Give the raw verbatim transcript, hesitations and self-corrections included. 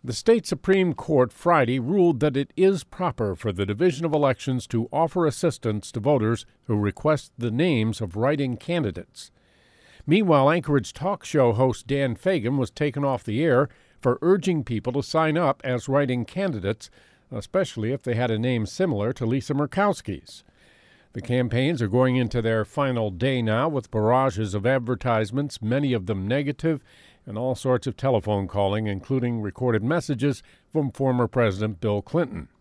The state Supreme Court Friday ruled that it is proper for the Division of Elections to offer assistance to voters who request the names of write-in candidates. Meanwhile, Anchorage talk show host Dan Fagan was taken off the air for urging people to sign up as write-in candidates, especially if they had a name similar to Lisa Murkowski's. The campaigns are going into their final day now with barrages of advertisements, many of them negative, and all sorts of telephone calling, including recorded messages from former President Bill Clinton.